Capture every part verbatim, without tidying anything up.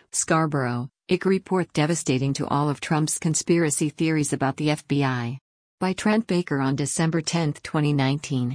Scarborough, I C report devastating to all of Trump's conspiracy theories about the F B I. By Trent Baker on December tenth, twenty nineteen.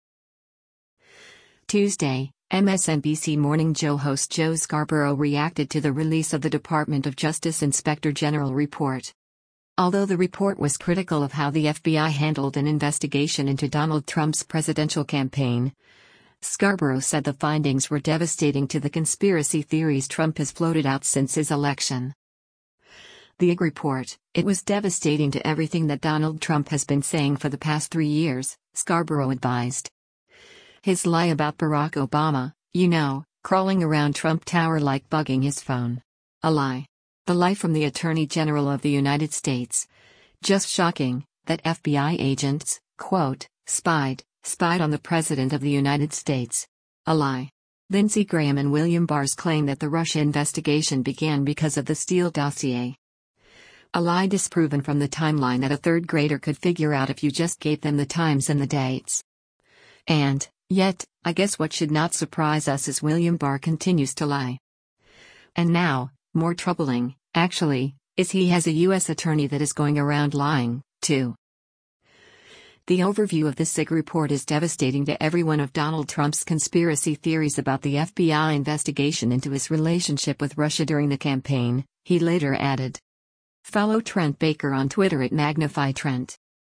Tuesday, M S N B C Morning Joe host Joe Scarborough reacted to the release of the Department of Justice Inspector General report. Although the report was critical of how the F B I handled an investigation into Donald Trump's presidential campaign, Scarborough said the findings were devastating to the conspiracy theories Trump has floated out since his election. The I C report, "It was devastating to everything that Donald Trump has been saying for the past three years, Scarborough advised. His lie about Barack Obama, you know, crawling around Trump Tower like bugging his phone. A lie. The lie from the Attorney General of the United States. Just shocking, that F B I agents, quote, spied, spied on the President of the United States. A lie. Lindsey Graham and William Barr's claim that the Russia investigation began because of the Steele dossier. A lie disproven from the timeline that a third grader could figure out if you just gave them the times and the dates. And, yet, I guess what should not surprise us is William Barr continues to lie. And now, more troubling, actually, is he has a U S attorney that is going around lying, too." The overview of this I C report is devastating to every one of Donald Trump's conspiracy theories about the F B I investigation into his relationship with Russia during the campaign, he later added. Follow Trent Baker on Twitter at MagnifyTrent.